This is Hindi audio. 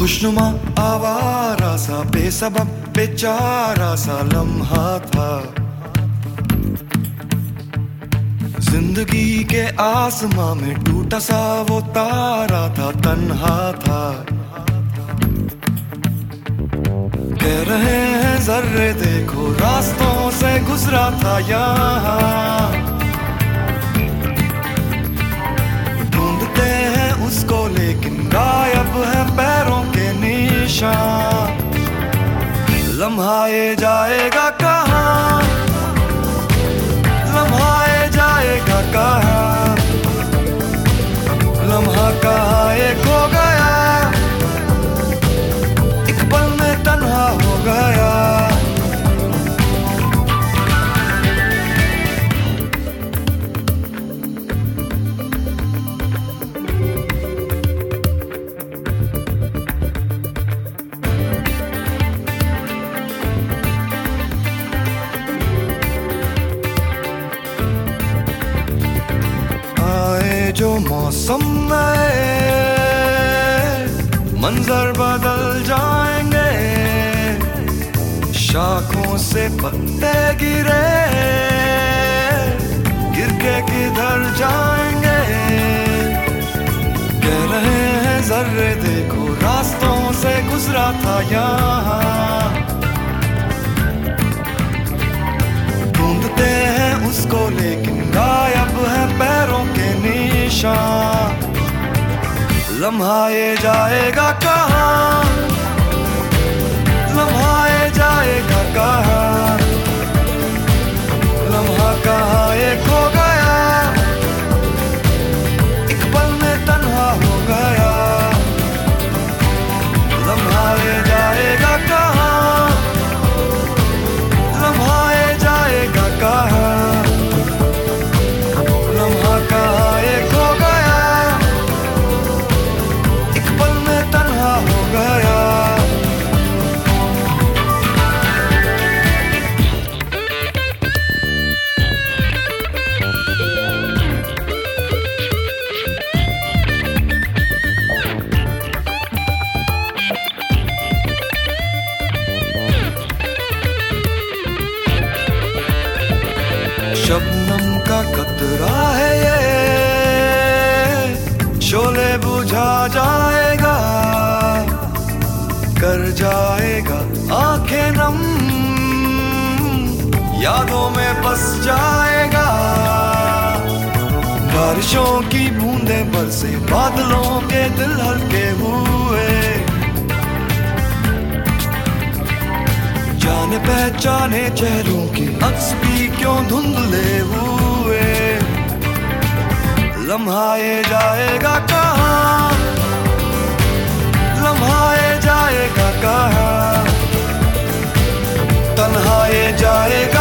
खुशनुमा आवारा सा बेसबब बेचारा सा लम्हा था, जिंदगी के आसमां में टूटा सा वो तारा था, तन्हा था। कह रहे हैं जर्रे देखो रास्तों से गुजरा था यहाँ, ढूंढते हैं उसको लेकिन गायब है पैरों के निशान। लम्हा ये जाएगा कहाँ, लम्हा ये जाएगा कहाँ, लम्हा कहाँ ये खो गया, एक पल में तन्हा हो गया। जो मौसम नए मंजर बदल जाएंगे, शाखों से पत्ते गिरे गिर के किधर जाएंगे। कह रहे हैं जर्रे देखो रास्तों से गुजरा था यहाँ, ढूंढते हैं उसको लेकिन गायब है पैरों के निशान। लम्हा ये जाएगा कहाँ, लम्हा ये जाएगा कहाँ, लम्हा कहाँ ये खो गया, एक पल में तन्हा हो गया। लम्हा ये जाएगा कहाँ, लम्हा ये जाएगा कहाँ, लम्हा कहाँ ये खो गया, एक पल में तन्हा हो गया। शबनम का कतरा है ये, शोले बुझा जाएगा, कर जाएगा आंखें नम, यादों में बस जाएगा। बारिशों की बूंदें बरसे बादलों के दिल हल्के हुए, जाने पहचाने चेहरों के अक्स भी क्यों धुंधले हुए। लम्हा ये जाएगा कहाँ, लम्हा ये जाएगा कहाँ, तन्हा ये जाएगा